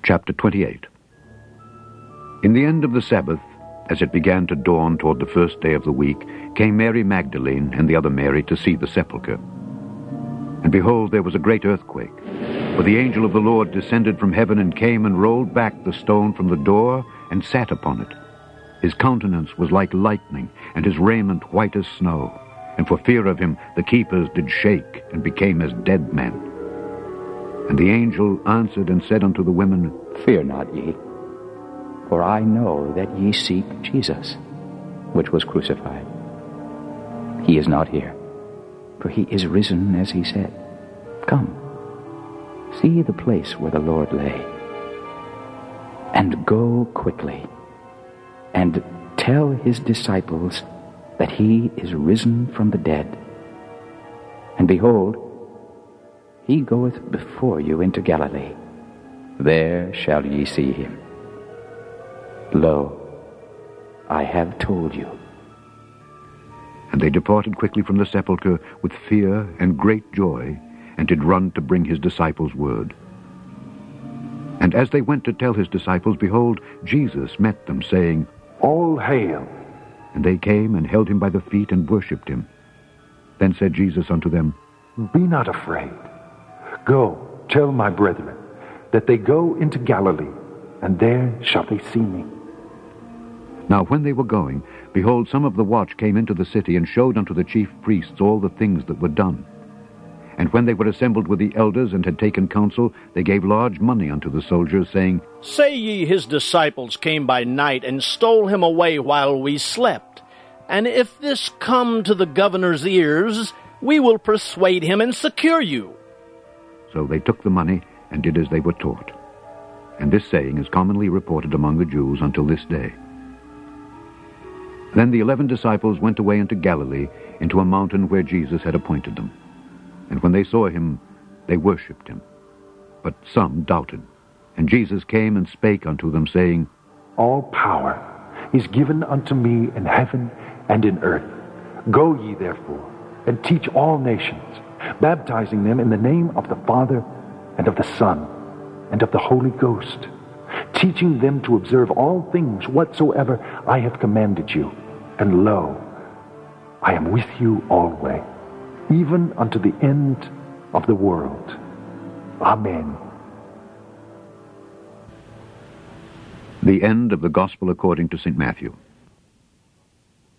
Chapter 28. In the end of the Sabbath, as it began to dawn toward the first day of the week, came Mary Magdalene and the other Mary to see the sepulchre. And behold, there was a great earthquake, for the angel of the Lord descended from heaven and came and rolled back the stone from the door and sat upon it. His countenance was like lightning, and his raiment white as snow. And for fear of him the keepers did shake, and became as dead men. And the angel answered and said unto the women, Fear not ye, for I know that ye seek Jesus, which was crucified. He is not here, for he is risen as he said. Come, see the place where the Lord lay, and go quickly, and tell his disciples that he is risen from the dead. And behold, he goeth before you into Galilee. There shall ye see him. Lo, I have told you. And they departed quickly from the sepulchre with fear and great joy, and did run to bring his disciples word. And as they went to tell his disciples, behold, Jesus met them, saying, All hail! And they came and held him by the feet and worshipped him. Then said Jesus unto them, Be not afraid. Go, tell my brethren, that they go into Galilee, and there shall they see me. Now when they were going, behold, some of the watch came into the city, and showed unto the chief priests all the things that were done. And when they were assembled with the elders, and had taken counsel, they gave large money unto the soldiers, saying, Say ye, his disciples came by night, and stole him away while we slept. And if this come to the governor's ears, we will persuade him and secure you. So they took the money, and did as they were taught. And this saying is commonly reported among the Jews until this day. Then the 11 disciples went away into Galilee, into a mountain where Jesus had appointed them. And when they saw him, they worshipped him. But some doubted. And Jesus came and spake unto them, saying, All power is given unto me in heaven and in earth. Go ye therefore, and teach all nations, baptizing them in the name of the Father, and of the Son, and of the Holy Ghost, teaching them to observe all things whatsoever I have commanded you. And lo, I am with you always, even unto the end of the world. Amen. The end of the Gospel according to St. Matthew.